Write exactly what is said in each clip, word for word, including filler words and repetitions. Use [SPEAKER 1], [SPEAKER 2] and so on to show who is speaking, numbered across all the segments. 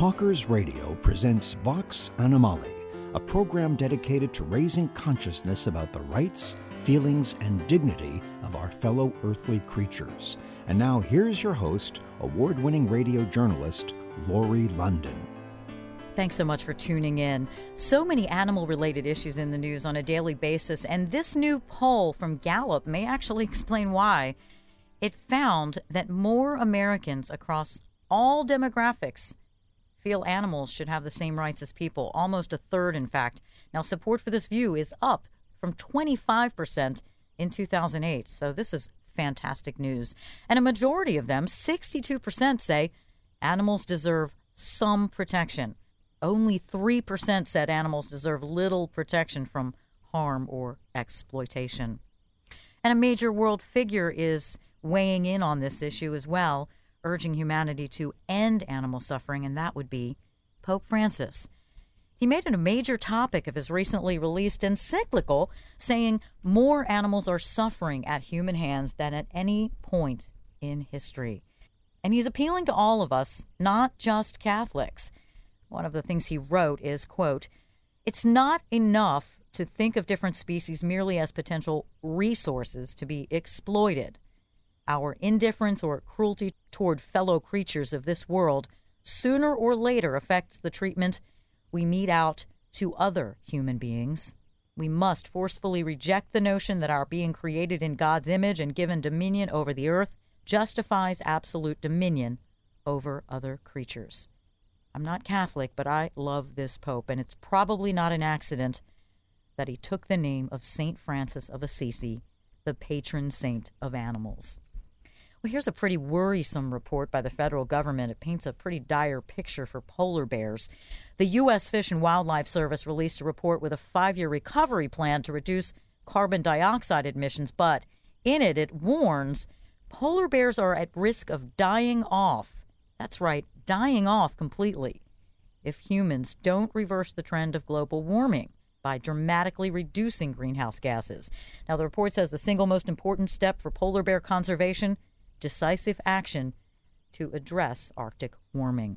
[SPEAKER 1] Talkers Radio presents Vox Animali, a program dedicated to raising consciousness about the rights, feelings, and dignity of our fellow earthly creatures. And now here's your host, award-winning radio journalist, Lori London.
[SPEAKER 2] Thanks so much for tuning in. So many animal-related issues in the news on a daily basis, and this new poll from Gallup may actually explain why. It found that more Americans across all demographics feel animals should have the same rights as people, almost a third, in fact. Now, support for this view is up from twenty-five percent in two thousand eight, so this is fantastic news. And a majority of them, sixty-two percent, say animals deserve some protection. Only three percent said animals deserve little protection from harm or exploitation. And a major world figure is weighing in on this issue as well, urging humanity to end animal suffering, and that would be Pope Francis. He made it a major topic of his recently released encyclical, saying more animals are suffering at human hands than at any point in history. And he's appealing to all of us, not just Catholics. One of the things he wrote is, quote, "It's not enough to think of different species merely as potential resources to be exploited. Our indifference or cruelty toward fellow creatures of this world sooner or later affects the treatment we mete out to other human beings. We must forcefully reject the notion that our being created in God's image and given dominion over the earth justifies absolute dominion over other creatures." I'm not Catholic, but I love this Pope, and it's probably not an accident that he took the name of Saint Francis of Assisi, the patron saint of animals. Well, here's a pretty worrisome report by the federal government. It paints a pretty dire picture for polar bears. The U S Fish and Wildlife Service released a report with a five-year recovery plan to reduce carbon dioxide emissions, but in it, it warns polar bears are at risk of dying off. That's right, dying off completely if humans don't reverse the trend of global warming by dramatically reducing greenhouse gases. Now, the report says the single most important step for polar bear conservation: decisive action to address Arctic warming.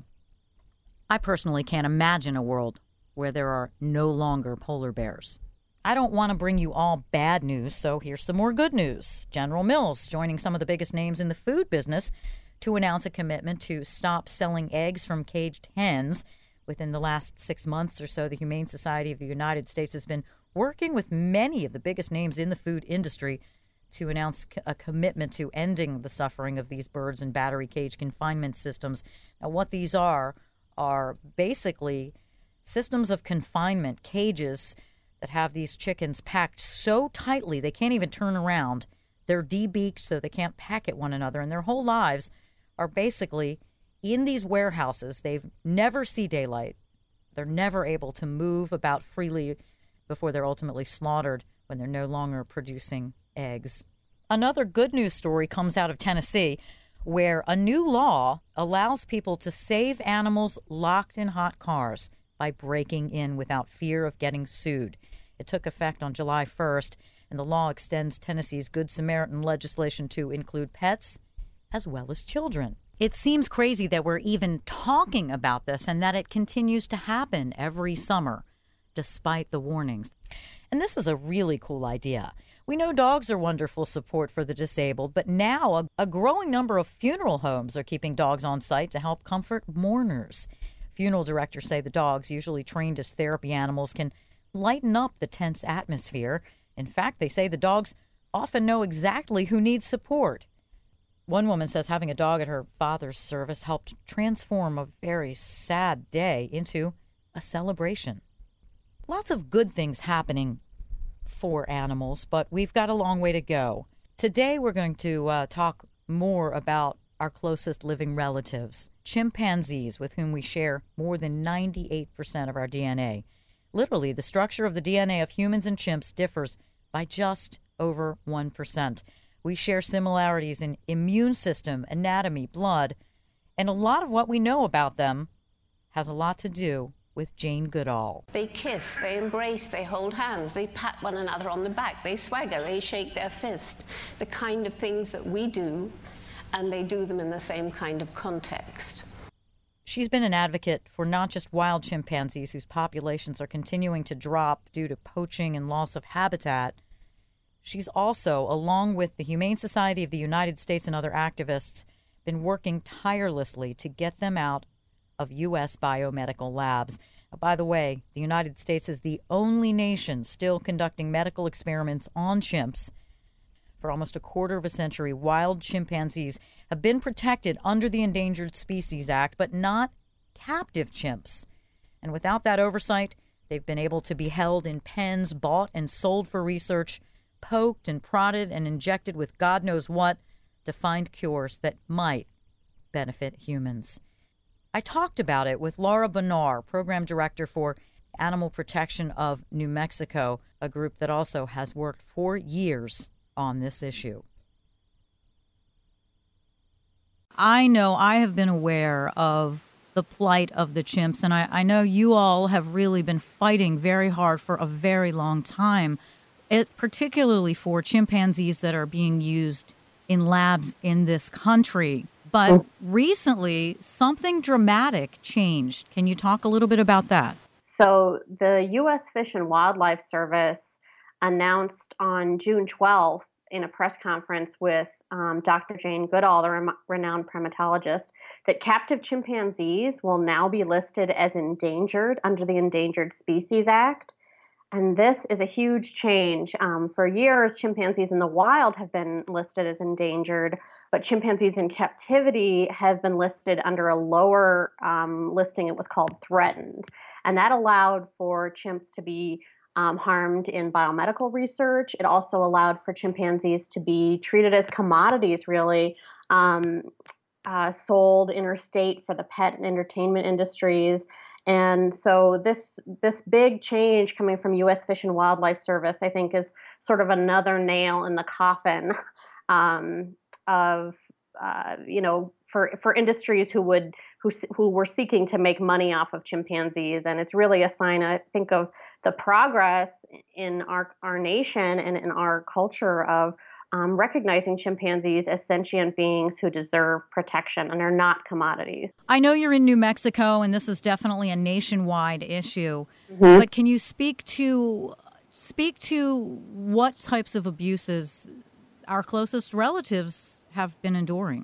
[SPEAKER 2] I personally can't imagine a world where there are no longer polar bears. I don't want to bring you all bad news, so here's some more good news. General Mills joining some of the biggest names in the food business to announce a commitment to stop selling eggs from caged hens. Within the last six months or so, the Humane Society of the United States has been working with many of the biggest names in the food industry to announce a commitment to ending the suffering of these birds in battery cage confinement systems. Now, what these are, are basically systems of confinement, cages that have these chickens packed so tightly they can't even turn around. They're de-beaked so they can't peck at one another, and their whole lives are basically in these warehouses. They've never see daylight. They're never able to move about freely before they're ultimately slaughtered when they're no longer producing eggs. Another good news story comes out of Tennessee, where a new law allows people to save animals locked in hot cars by breaking in without fear of getting sued. It took effect on July first, and the law extends Tennessee's Good Samaritan legislation to include pets as well as children. It seems crazy that we're even talking about this and that it continues to happen every summer, despite the warnings. And this is a really cool idea. We know dogs are wonderful support for the disabled, but now a, a growing number of funeral homes are keeping dogs on site to help comfort mourners. Funeral directors say the dogs, usually trained as therapy animals, can lighten up the tense atmosphere. In fact, they say the dogs often know exactly who needs support. One woman says having a dog at her father's service helped transform a very sad day into a celebration. Lots of good things happening for animals, but we've got a long way to go. Today, we're going to uh, talk more about our closest living relatives, chimpanzees, with whom we share more than ninety-eight percent of our D N A. Literally, the structure of the D N A of humans and chimps differs by just over one percent. We share similarities in immune system, anatomy, blood, and a lot of what we know about them has a lot to do with Jane Goodall.
[SPEAKER 3] They kiss, they embrace, they hold hands, they pat one another on the back, they swagger, they shake their fist. The kind of things that we do, and they do them in the same kind of context.
[SPEAKER 2] She's been an advocate for not just wild chimpanzees whose populations are continuing to drop due to poaching and loss of habitat. She's also, along with the Humane Society of the United States and other activists, been working tirelessly to get them out of U S biomedical labs. By the way, the United States is the only nation still conducting medical experiments on chimps. For almost a quarter of a century, wild chimpanzees have been protected under the Endangered Species Act, but not captive chimps. And without that oversight, they've been able to be held in pens, bought and sold for research, poked and prodded and injected with God knows what to find cures that might benefit humans. I talked about it with Laura Bonar, Program Director for Animal Protection of New Mexico, a group that also has worked for years on this issue. I know I have been aware of the plight of the chimps, and I, I know you all have really been fighting very hard for a very long time, it, particularly for chimpanzees that are being used in labs in this country. But recently, something dramatic changed. Can you talk a little bit about that?
[SPEAKER 4] So the U S Fish and Wildlife Service announced on June twelfth in a press conference with um, Doctor Jane Goodall, the rem- renowned primatologist, that captive chimpanzees will now be listed as endangered under the Endangered Species Act. And this is a huge change. Um, for years, chimpanzees in the wild have been listed as endangered, but chimpanzees in captivity have been listed under a lower um, listing. It was called threatened. And that allowed for chimps to be um, harmed in biomedical research. It also allowed for chimpanzees to be treated as commodities, really, um, uh, sold interstate for the pet and entertainment industries. And so this this big change coming from U S Fish and Wildlife Service, I think, is sort of another nail in the coffin um, of uh, you know for for industries who would who who were seeking to make money off of chimpanzees. And it's really a sign, I think, of the progress in our our nation and in our culture of Um, recognizing chimpanzees as sentient beings who deserve protection and are not commodities.
[SPEAKER 2] I know you're in New Mexico, and this is definitely a nationwide issue. Mm-hmm. But can you speak to speak to what types of abuses our closest relatives have been enduring?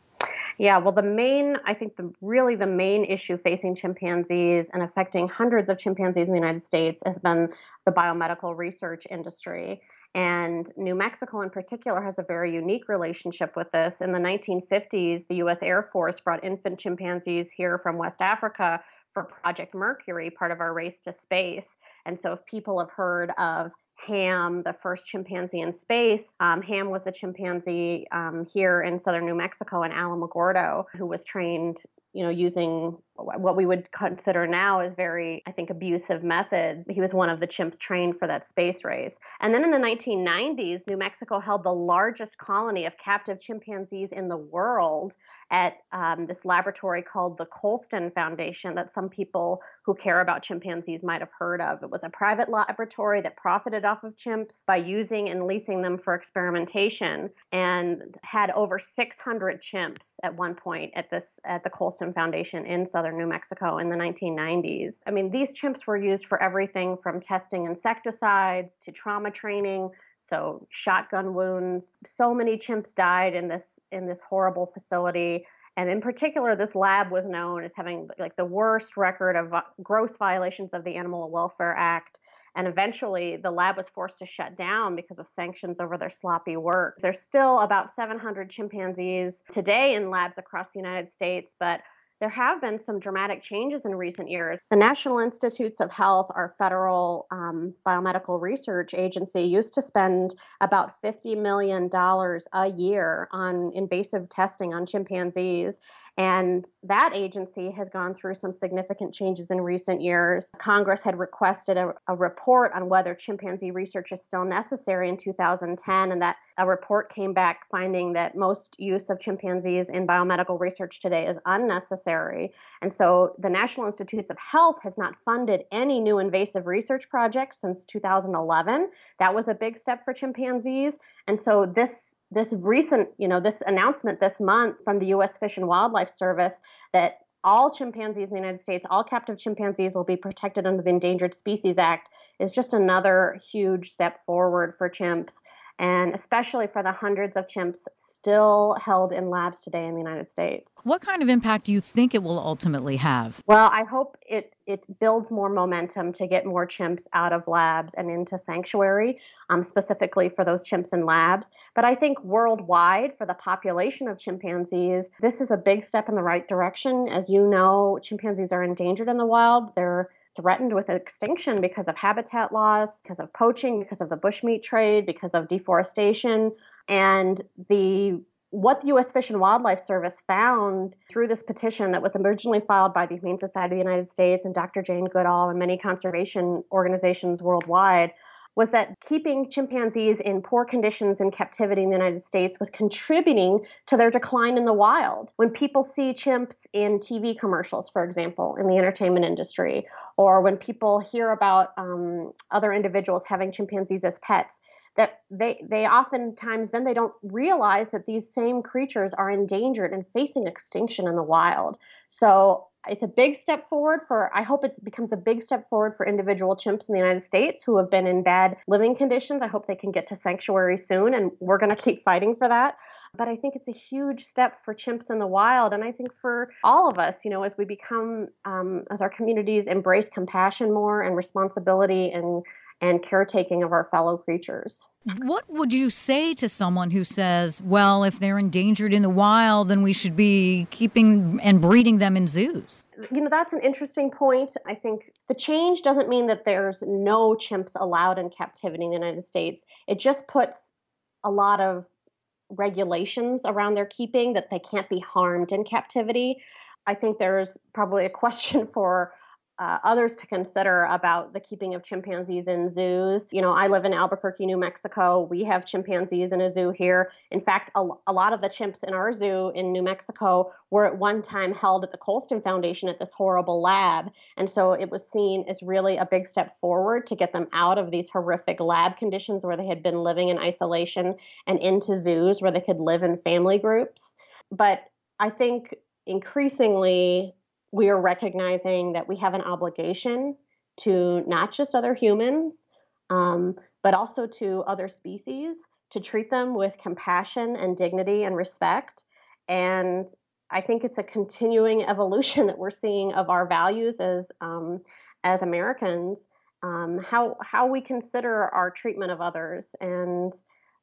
[SPEAKER 4] Yeah, well, the main, I think, the really the main issue facing chimpanzees and affecting hundreds of chimpanzees in the United States has been the biomedical research industry. And New Mexico in particular has a very unique relationship with this. In the nineteen fifties, the U S Air Force brought infant chimpanzees here from West Africa for Project Mercury, part of our race to space. And so if people have heard of Ham, the first chimpanzee in space, um, Ham was a chimpanzee um, here in southern New Mexico in Alamogordo, who was trained, you know, using what we would consider now as very, I think, abusive methods. He was one of the chimps trained for that space race. And then in the nineteen nineties, New Mexico held the largest colony of captive chimpanzees in the world at um, this laboratory called the Colston Foundation that some people who care about chimpanzees might have heard of. It was a private laboratory that profited off of chimps by using and leasing them for experimentation, and had over six hundred chimps at one point at this at the Colston Foundation in southern New Mexico in the nineteen nineties. I mean, these chimps were used for everything from testing insecticides to trauma training, so shotgun wounds. So many chimps died in this in this horrible facility. And in particular, this lab was known as having like the worst record of gross violations of the Animal Welfare Act. And eventually, the lab was forced to shut down because of sanctions over their sloppy work. There's still about seven hundred chimpanzees today in labs across the United States, but there have been some dramatic changes in recent years. The National Institutes of Health, our federal um, biomedical research agency, used to spend about fifty million dollars a year on invasive testing on chimpanzees. And that agency has gone through some significant changes in recent years. Congress had requested a, a report on whether chimpanzee research is still necessary in two thousand ten, and that a report came back finding that most use of chimpanzees in biomedical research today is unnecessary. And so the National Institutes of Health has not funded any new invasive research projects since two thousand eleven. That was a big step for chimpanzees. And so this This recent, you know, this announcement this month from the U S Fish and Wildlife Service that all chimpanzees in the United States, all captive chimpanzees will be protected under the Endangered Species Act is just another huge step forward for chimps, and especially for the hundreds of chimps still held in labs today in the United States.
[SPEAKER 2] What kind of impact do you think it will ultimately have?
[SPEAKER 4] Well, I hope it, it builds more momentum to get more chimps out of labs and into sanctuary, um, specifically for those chimps in labs. But I think worldwide, for the population of chimpanzees, this is a big step in the right direction. As you know, chimpanzees are endangered in the wild. They're threatened with extinction because of habitat loss, because of poaching, because of the bushmeat trade, because of deforestation. And the what the U S Fish and Wildlife Service found through this petition that was originally filed by the Humane Society of the United States and Doctor Jane Goodall and many conservation organizations worldwide was that keeping chimpanzees in poor conditions in captivity in the United States was contributing to their decline in the wild. When people see chimps in T V commercials, for example, in the entertainment industry, or when people hear about um, other individuals having chimpanzees as pets, that they they oftentimes then they don't realize that these same creatures are endangered and facing extinction in the wild. So it's a big step forward for, I hope it becomes a big step forward for individual chimps in the United States who have been in bad living conditions. I hope they can get to sanctuary soon, and we're going to keep fighting for that. But I think it's a huge step for chimps in the wild. And I think for all of us, you know, as we become, um, as our communities embrace compassion more and responsibility and and caretaking of our fellow creatures.
[SPEAKER 2] What would you say to someone who says, well, if they're endangered in the wild, then we should be keeping and breeding them in zoos?
[SPEAKER 4] You know, that's an interesting point. I think the change doesn't mean that there's no chimps allowed in captivity in the United States. It just puts a lot of regulations around their keeping, that they can't be harmed in captivity. I think there's probably a question for Uh, others to consider about the keeping of chimpanzees in zoos. You know, I live in Albuquerque, New Mexico. We have chimpanzees in a zoo here. In fact, a, a lot of the chimps in our zoo in New Mexico were at one time held at the Colston Foundation at this horrible lab. And so it was seen as really a big step forward to get them out of these horrific lab conditions where they had been living in isolation and into zoos where they could live in family groups. But I think increasingly, we are recognizing that we have an obligation to not just other humans, um, but also to other species, to treat them with compassion and dignity and respect. And I think it's a continuing evolution that we're seeing of our values as um, as Americans, um, how how we consider our treatment of others. And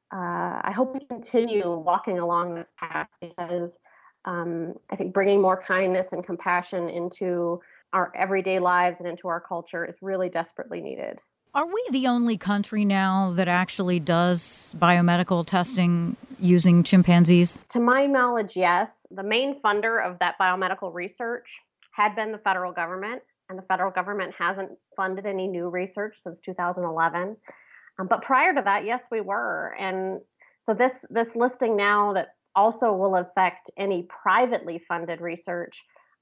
[SPEAKER 4] uh, I hope we continue walking along this path, because Um, I think bringing more kindness and compassion into our everyday lives and into our culture is really desperately needed.
[SPEAKER 2] Are we the only country now that actually does biomedical testing using chimpanzees?
[SPEAKER 4] To my knowledge, yes. The main funder of that biomedical research had been the federal government, and the federal government hasn't funded any new research since two thousand eleven. Um, but prior to that, yes, we were. And so this this listing now that also will affect any privately funded research,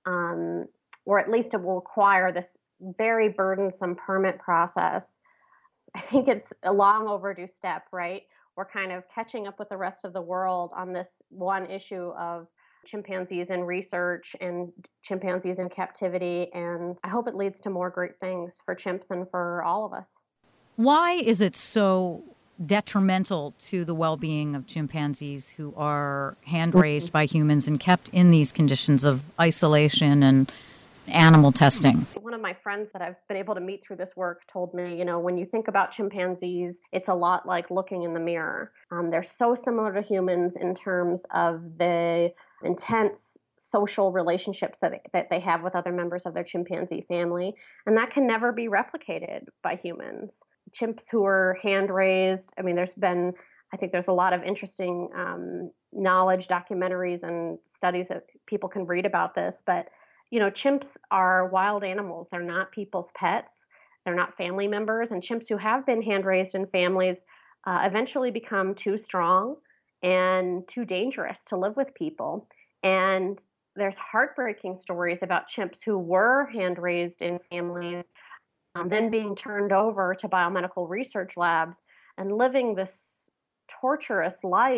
[SPEAKER 4] um, or at least it will require this very burdensome permit process. I think it's a long overdue step, right? We're kind of catching up with the rest of the world on this one issue of chimpanzees in research and chimpanzees in captivity, and I hope it leads to more great things for chimps and for all of us.
[SPEAKER 2] Why is it so detrimental to the well-being of chimpanzees who are hand-raised by humans and kept in these conditions of isolation and animal testing?
[SPEAKER 4] One of my friends that I've been able to meet through this work told me, you know, when you think about chimpanzees, it's a lot like looking in the mirror. Um, they're so similar to humans in terms of the intense social relationships that, that they have with other members of their chimpanzee family, and that can never be replicated by humans. Chimps who are hand raised, I mean, there's been, I think there's a lot of interesting um, knowledge, documentaries, and studies that people can read about this. But, you know, chimps are wild animals. They're not people's pets. They're not family members. And chimps who have been hand raised in families uh, eventually become too strong and too dangerous to live with people. And there's heartbreaking stories about chimps who were hand raised in families, Um, then being turned over to biomedical research labs and living this torturous life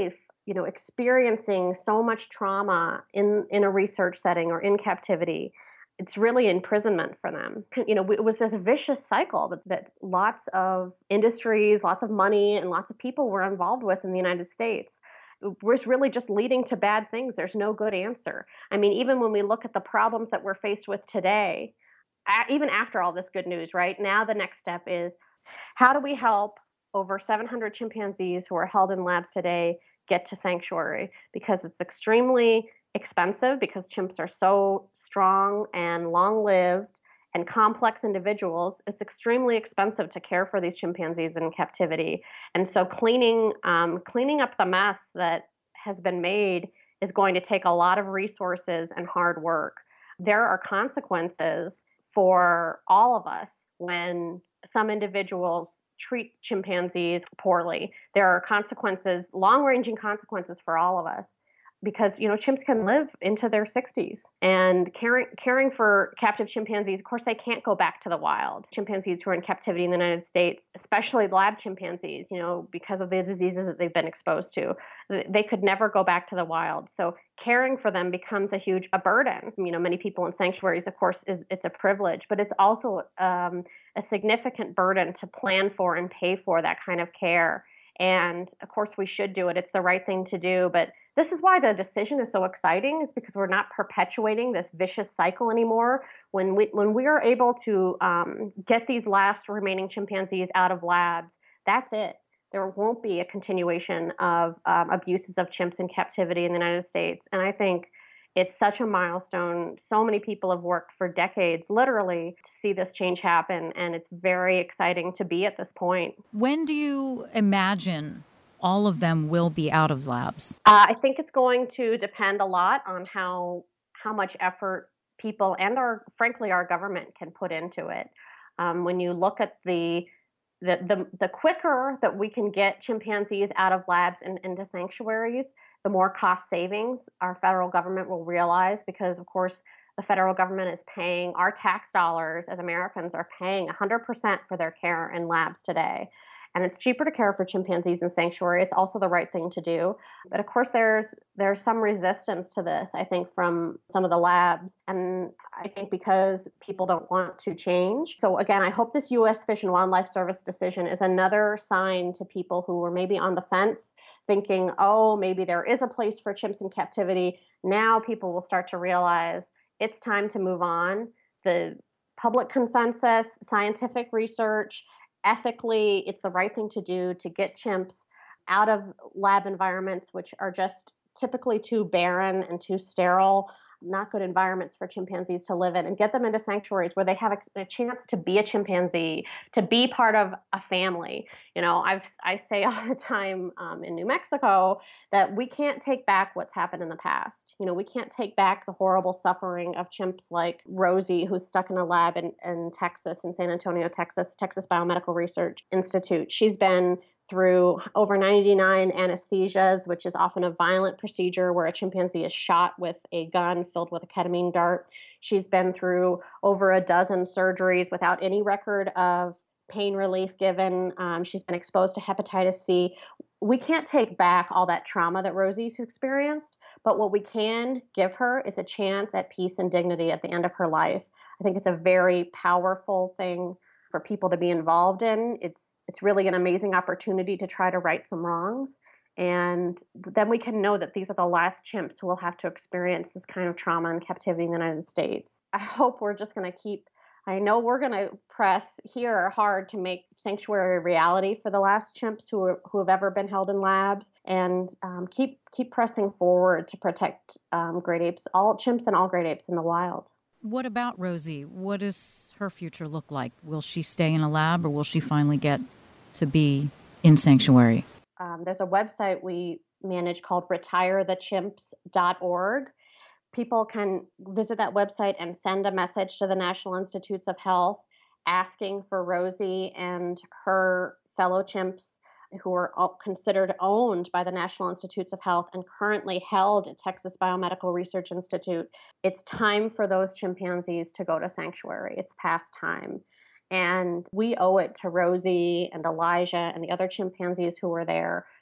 [SPEAKER 4] you know, experiencing so much trauma in, in a research setting or in captivity, it's really imprisonment for them. You know, it was this vicious cycle that, that lots of industries, lots of money, and lots of people were involved with in the United States. It was really just leading to bad things. There's no good answer. I mean, even when we look at the problems that we're faced with today, even after all this good news, right now, the next step is how do we help over seven hundred chimpanzees who are held in labs today get to sanctuary? Because it's extremely expensive, because chimps are so strong and long-lived and complex individuals. It's extremely expensive to care for these chimpanzees in captivity. And so cleaning um, cleaning up the mess that has been made is going to take a lot of resources and hard work. There are consequences for all of us when some individuals treat chimpanzees poorly. There are consequences, long-ranging consequences for all of us, because, you know, chimps can live into their sixties, and caring caring for captive chimpanzees, of course, they can't go back to the wild. Chimpanzees who are in captivity in the United States, especially lab chimpanzees, you know, because of the diseases that they've been exposed to, they could never go back to the wild. So caring for them becomes a huge a burden. You know, many people in sanctuaries, of course, is it's a privilege, but it's also um, a significant burden to plan for and pay for that kind of care. And of course, we should do it. It's the right thing to do. But this is why the decision is so exciting, is because we're not perpetuating this vicious cycle anymore. When we when we are able to um, get these last remaining chimpanzees out of labs, that's it. There won't be a continuation of um, abuses of chimps in captivity in the United States. And I think it's such a milestone. So many people have worked for decades, literally, to see this change happen. And it's very exciting to be at this point.
[SPEAKER 2] When do you imagine all of them will be out of labs?
[SPEAKER 4] Uh, I think it's going to depend a lot on how how much effort people and our, frankly, our government can put into it. Um, when you look at the the, the the quicker that we can get chimpanzees out of labs and into sanctuaries, the more cost savings our federal government will realize, because, of course, the federal government is paying, our tax dollars as Americans are paying one hundred percent for their care in labs today. And it's cheaper to care for chimpanzees in sanctuary. It's also the right thing to do. But of course, there's there's some resistance to this, I think, from some of the labs. And I think because people don't want to change. So again, I hope this U S Fish and Wildlife Service decision is another sign to people who were maybe on the fence, thinking, oh, maybe there is a place for chimps in captivity. Now people will start to realize it's time to move on. The public consensus, scientific research, ethically, it's the right thing to do to get chimps out of lab environments, which are just typically too barren and too sterile, not good environments for chimpanzees to live in, and get them into sanctuaries where they have a, a chance to be a chimpanzee, to be part of a family. You know, I've, I say all the time um, in New Mexico that we can't take back what's happened in the past. You know, we can't take back the horrible suffering of chimps like Rosie, who's stuck in a lab in, in Texas, in San Antonio, Texas, Texas Biomedical Research Institute. She's been through over ninety-nine anesthesias, which is often a violent procedure where a chimpanzee is shot with a gun filled with a ketamine dart. She's been through over a dozen surgeries without any record of pain relief given. Um, she's been exposed to hepatitis C. We can't take back all that trauma that Rosie's experienced, but what we can give her is a chance at peace and dignity at the end of her life. I think it's a very powerful thing for people to be involved in. It's it's really an amazing opportunity to try to right some wrongs. And then we can know that these are the last chimps who will have to experience this kind of trauma in captivity in the United States. I hope we're just going to keep, I know we're going to press here hard to make sanctuary a reality for the last chimps who, are, who have ever been held in labs, and um, keep keep pressing forward to protect um, great apes, all chimps and all great apes in the wild.
[SPEAKER 2] What about Rosie? What does her future look like? Will she stay in a lab, or will she finally get to be in sanctuary?
[SPEAKER 4] Um, there's a website we manage called retire the chimps dot org. People can visit that website and send a message to the National Institutes of Health asking for Rosie and her fellow chimps who are considered owned by the National Institutes of Health and currently held at Texas Biomedical Research Institute. It's time for those chimpanzees to go to sanctuary. It's past time. And we owe it to Rosie and Elijah and the other chimpanzees who were there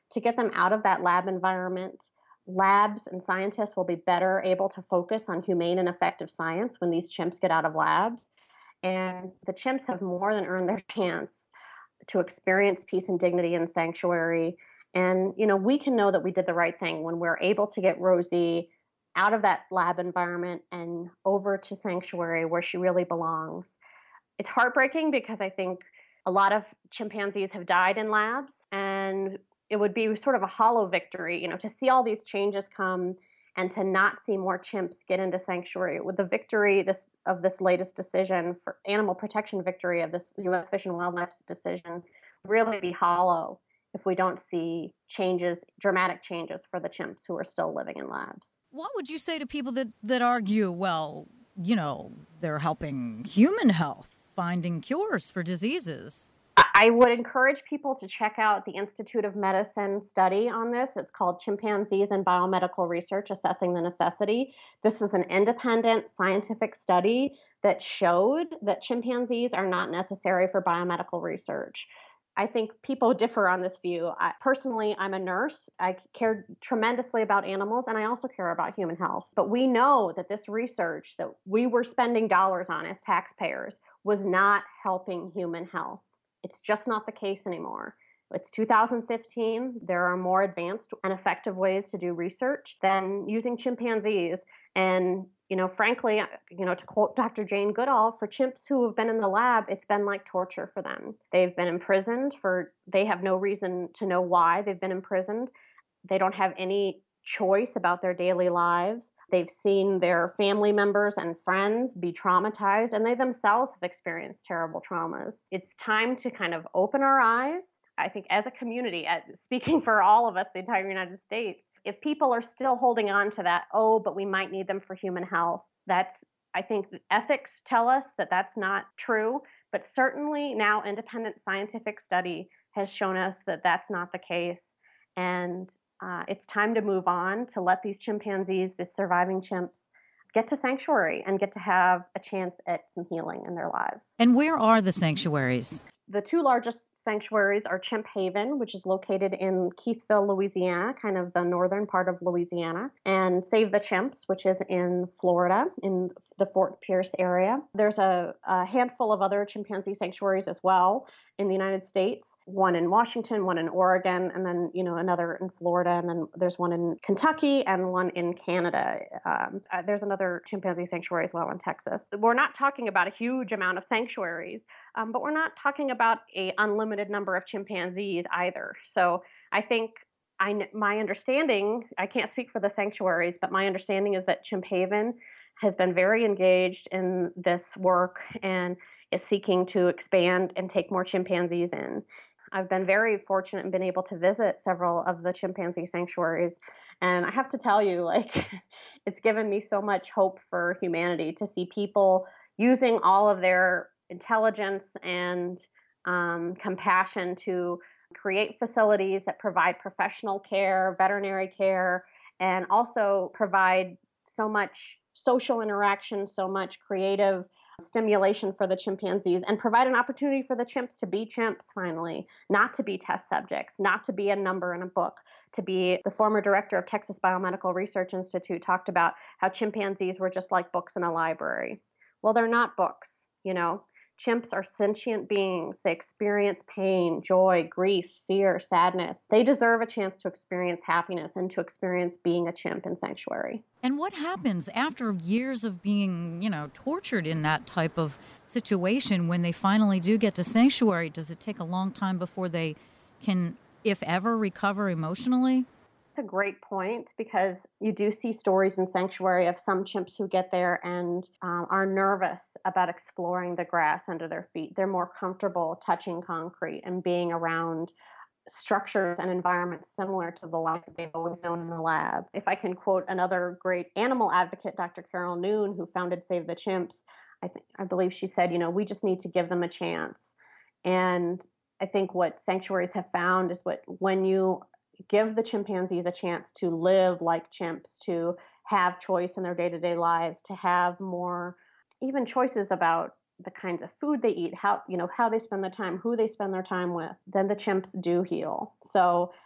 [SPEAKER 4] to get them out of that lab environment. Labs and scientists will be better able to focus on humane and effective science when these chimps get out of labs. And the chimps have more than earned their chance to experience peace and dignity in sanctuary. And, you know, we can know that we did the right thing when we're able to get Rosie out of that lab environment and over to sanctuary where she really belongs. It's heartbreaking because I think a lot of chimpanzees have died in labs, and it would be sort of a hollow victory, you know, to see all these changes come and to not see more chimps get into sanctuary. With the victory this of this latest decision for animal protection victory of this U S Fish and Wildlife decision really be hollow if we don't see changes, dramatic changes for the chimps who are still living in labs.
[SPEAKER 2] What would you say to people that, that argue, well, you know, they're helping human health, finding cures for diseases?
[SPEAKER 4] I would encourage people to check out the Institute of Medicine study on this. It's called Chimpanzees and Biomedical Research, Assessing the Necessity. This is an independent scientific study that showed that chimpanzees are not necessary for biomedical research. I think people differ on this view. I, personally, I'm a nurse. I care tremendously about animals, and I also care about human health. But we know that this research that we were spending dollars on as taxpayers was not helping human health. It's just not the case anymore. It's two thousand fifteen. There are more advanced and effective ways to do research than using chimpanzees. And, you know, frankly, you know, to quote Doctor Jane Goodall, for chimps who have been in the lab, it's been like torture for them. They've been imprisoned for, they have no reason to know why they've been imprisoned. They don't have any choice about their daily lives. They've seen their family members and friends be traumatized, and they themselves have experienced terrible traumas. It's time to kind of open our eyes. I think as a community, at, speaking for all of us, the entire United States, if people are still holding on to that, oh, but we might need them for human health, that's, I think ethics tell us that that's not true. But certainly now independent scientific study has shown us that that's not the case. And uh, it's time to move on to let these chimpanzees, the surviving chimps, get to sanctuary and get to have a chance at some healing in their lives.
[SPEAKER 2] And where are the sanctuaries?
[SPEAKER 4] The two largest sanctuaries are Chimp Haven, which is located in Keithville, Louisiana, kind of the northern part of Louisiana, and Save the Chimps, which is in Florida, in the Fort Pierce area. There's a, a handful of other chimpanzee sanctuaries as well in the United States, one in Washington, one in Oregon, and then, you know, another in Florida, and then there's one in Kentucky and one in Canada. Um, uh, there's another chimpanzee sanctuary as well in Texas. We're not talking about a huge amount of sanctuaries, um, but we're not talking about a unlimited number of chimpanzees either. So I think I, my understanding, I can't speak for the sanctuaries, but my understanding is that Chimp Haven has been very engaged in this work and is seeking to expand and take more chimpanzees in. I've been very fortunate and been able to visit several of the chimpanzee sanctuaries. And I have to tell you, like, it's given me so much hope for humanity to see people using all of their intelligence and um, compassion to create facilities that provide professional care, veterinary care, and also provide so much social interaction, so much creative stimulation for the chimpanzees, and provide an opportunity for the chimps to be chimps finally, not to be test subjects, not to be a number in a book, to be, the former director of Texas Biomedical Research Institute talked about how chimpanzees were just like books in a library. Well, they're not books, you know. Chimps are sentient beings. They experience pain, joy, grief, fear, sadness. They deserve a chance to experience happiness and to experience being a chimp in sanctuary.
[SPEAKER 2] And what happens after years of being, you know, tortured in that type of situation when they finally do get to sanctuary? Does it take a long time before they can, if ever, recover emotionally?
[SPEAKER 4] It's a great point, because you do see stories in sanctuary of some chimps who get there and um, are nervous about exploring the grass under their feet. They're more comfortable touching concrete and being around structures and environments similar to the life that they've always known in the lab. If I can quote another great animal advocate, Doctor Carol Noon, who founded Save the Chimps, I think I believe she said, you know, we just need to give them a chance. And I think what sanctuaries have found is what when you give the chimpanzees a chance to live like chimps, to have choice in their day-to-day lives, to have more even choices about the kinds of food they eat, how, you know, how they spend their time, who they spend their time with, then the chimps do heal. So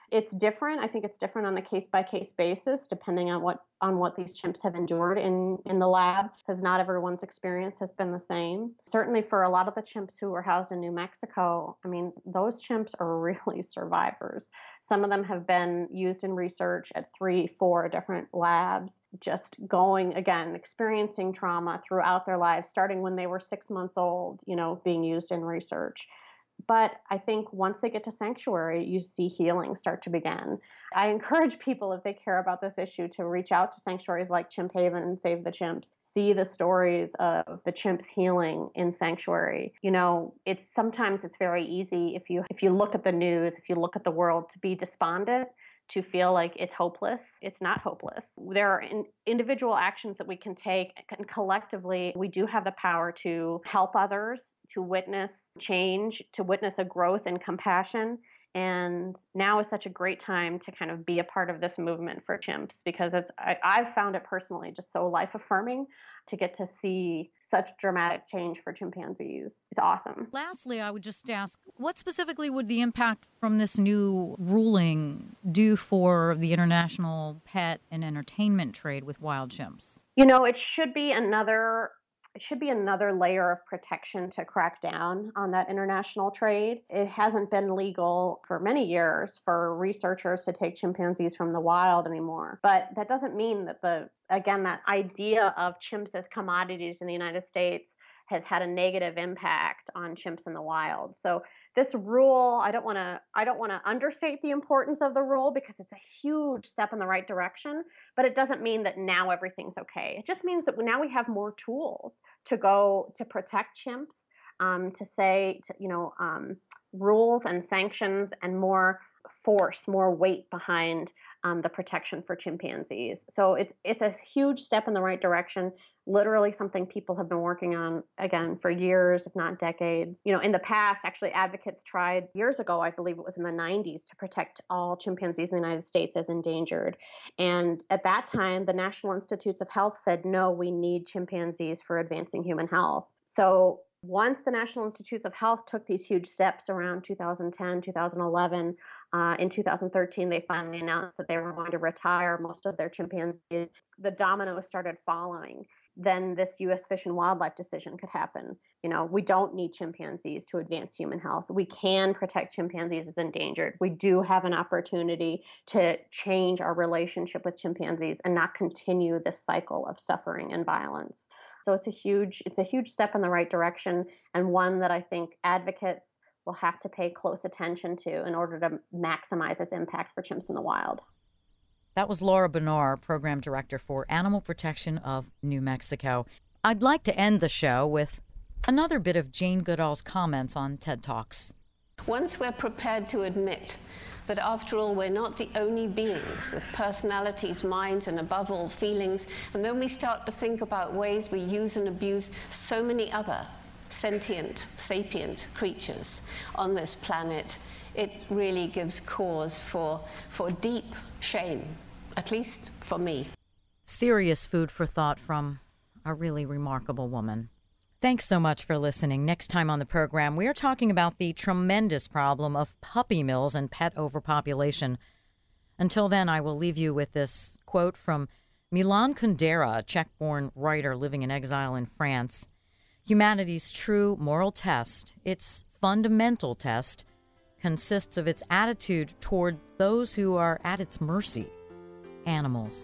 [SPEAKER 4] It's different. I think it's different on a case-by-case basis, depending on what on what these chimps have endured in, in the lab, because not everyone's experience has been the same. Certainly for a lot of the chimps who were housed in New Mexico, I mean, those chimps are really survivors. Some of them have been used in research at three, four different labs, just going, again, experiencing trauma throughout their lives, starting when they were six months old, you know, being used in research. But I think once they get to Sanctuary, you see healing start to begin. I encourage people, if they care about this issue, to reach out to sanctuaries like Chimp Haven and Save the Chimps. See the stories of the chimps healing in Sanctuary. You know, it's sometimes it's very easy if you if you look at the news, if you look at the world, to be despondent, to feel like it's hopeless. It's not hopeless. There are in, individual actions that we can take, and collectively, we do have the power to help others, to witness change, to witness a growth in compassion. And now is such a great time to kind of be a part of this movement for chimps, because it's, I, I've found it personally just so life-affirming to get to see such dramatic change for chimpanzees. It's awesome.
[SPEAKER 2] Lastly, I would just ask, what specifically would the impact from this new ruling do for the international pet and entertainment trade with wild chimps?
[SPEAKER 4] You know, it should be another It should be another layer of protection to crack down on that international trade. It hasn't been legal for many years for researchers to take chimpanzees from the wild anymore. But that doesn't mean that the, again, that idea of chimps as commodities in the United States has had a negative impact on chimps in the wild. So this rule, I don't want to I don't want to understate the importance of the rule, because it's a huge step in the right direction, but it doesn't mean that now everything's okay. It just means that now we have more tools to go to protect chimps, um, to say, to, you know, um, rules and sanctions and more force, more weight behind um, the protection for chimpanzees. So it's it's a huge step in the right direction. Literally something people have been working on, again, for years, if not decades. You know, in the past, actually, advocates tried years ago, I believe it was in the nineties, to protect all chimpanzees in the United States as endangered. And at that time, the National Institutes of Health said, no, we need chimpanzees for advancing human health. So once the National Institutes of Health took these huge steps around two thousand ten, two thousand eleven, uh, in two thousand thirteen, they finally announced that they were going to retire most of their chimpanzees. The dominoes started falling. Then this U S Fish and Wildlife decision could happen. You know, we don't need chimpanzees to advance human health. We can protect chimpanzees as endangered. We do have an opportunity to change our relationship with chimpanzees and not continue this cycle of suffering and violence. So it's a huge, it's a huge step in the right direction, and one that I think advocates will have to pay close attention to in order to maximize its impact for chimps in the wild.
[SPEAKER 2] That was Laura Benar, Program Director for Animal Protection of New Mexico. I'd like to end the show with another bit of Jane Goodall's comments on TED Talks.
[SPEAKER 3] Once we're prepared to admit that after all, we're not the only beings with personalities, minds, and above all, feelings, and then we start to think about ways we use and abuse so many other sentient, sapient creatures on this planet, it really gives cause for, for deep shame, at least for me.
[SPEAKER 2] Serious food for thought from a really remarkable woman. Thanks so much for listening. Next time on the program, we are talking about the tremendous problem of puppy mills and pet overpopulation. Until then, I will leave you with this quote from Milan Kundera, a Czech-born writer living in exile in France. Humanity's true moral test, its fundamental test, consists of its attitude toward those who are at its mercy, animals.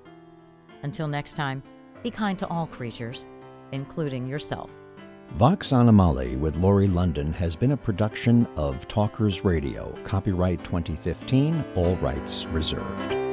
[SPEAKER 2] Until next time, be kind to all creatures, including yourself.
[SPEAKER 1] Vox Animale with Laurie London has been a production of Talkers Radio. Copyright twenty fifteen, all rights reserved.